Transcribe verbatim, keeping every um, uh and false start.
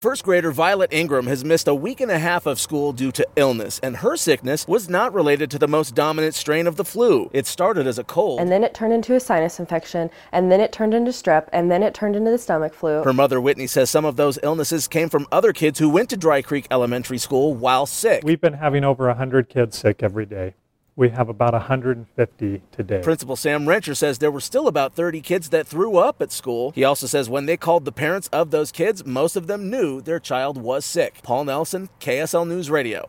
First grader Violet Ingram has missed a week and a half of school due to illness, and her sickness was not related to the most dominant strain of the flu. It started as a cold. And then it turned into a sinus infection, and then it turned into strep, and then it turned into the stomach flu. Her mother, Whitney, says some of those illnesses came from other kids who went to Dry Creek Elementary School while sick. We've been having over one hundred kids sick every day. We have about one hundred fifty today. Principal Sam Rencher says there were still about thirty kids that threw up at school. He also says when they called the parents of those kids, most of them knew their child was sick. Paul Nelson, K S L News Radio.